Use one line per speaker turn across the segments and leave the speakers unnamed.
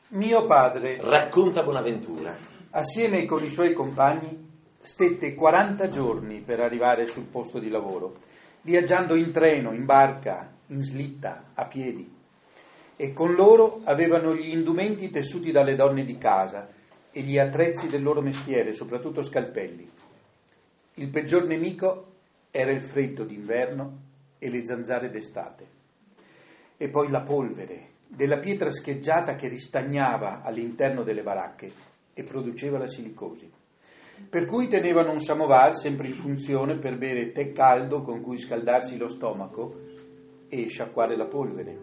Mio padre,
Racconta Bonaventura.
assieme con i suoi compagni, stette 40 giorni per arrivare sul posto di lavoro, viaggiando in treno, in barca, in slitta, a piedi. E con loro avevano gli indumenti tessuti dalle donne di casa e gli attrezzi del loro mestiere, soprattutto scalpelli. Il peggior nemico era il freddo d'inverno e le zanzare d'estate. E poi la polvere della pietra scheggiata che ristagnava all'interno delle baracche e produceva la silicosi. Per cui tenevano un samovar sempre in funzione per bere tè caldo con cui scaldarsi lo stomaco e sciacquare la polvere.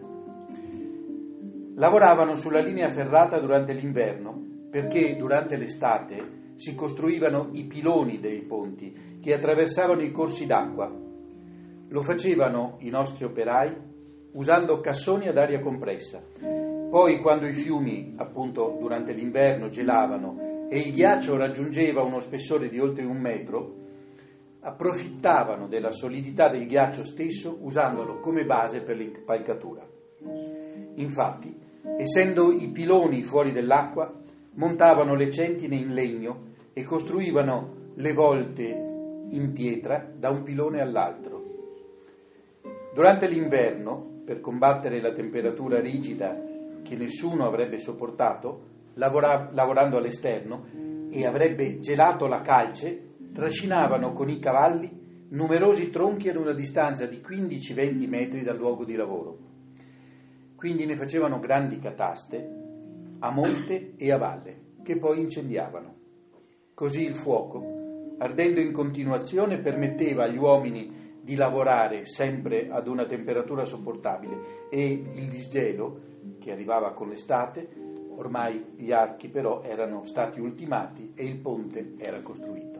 Lavoravano sulla linea ferrata durante l'inverno perché durante l'estate si costruivano i piloni dei ponti che attraversavano i corsi d'acqua. Lo facevano i nostri operai usando cassoni ad aria compressa. Poi, quando i fiumi, appunto durante l'inverno, gelavano e il ghiaccio raggiungeva uno spessore di oltre 1 metro, approfittavano della solidità del ghiaccio stesso usandolo come base per l'impalcatura. Infatti, essendo i piloni fuori dell'acqua, montavano le centine in legno e costruivano le volte in pietra da un pilone all'altro. Durante l'inverno, per combattere la temperatura rigida che nessuno avrebbe sopportato, lavorando all'esterno, e avrebbe gelato la calce, trascinavano con i cavalli numerosi tronchi ad una distanza di 15-20 metri dal luogo di lavoro. Quindi ne facevano grandi cataste a monte e a valle, che poi incendiavano. Così il fuoco, ardendo in continuazione, permetteva agli uomini di lavorare sempre ad una temperatura sopportabile e il disgelo, che arrivava con l'estate, ormai gli archi però erano stati ultimati e il ponte era costruito.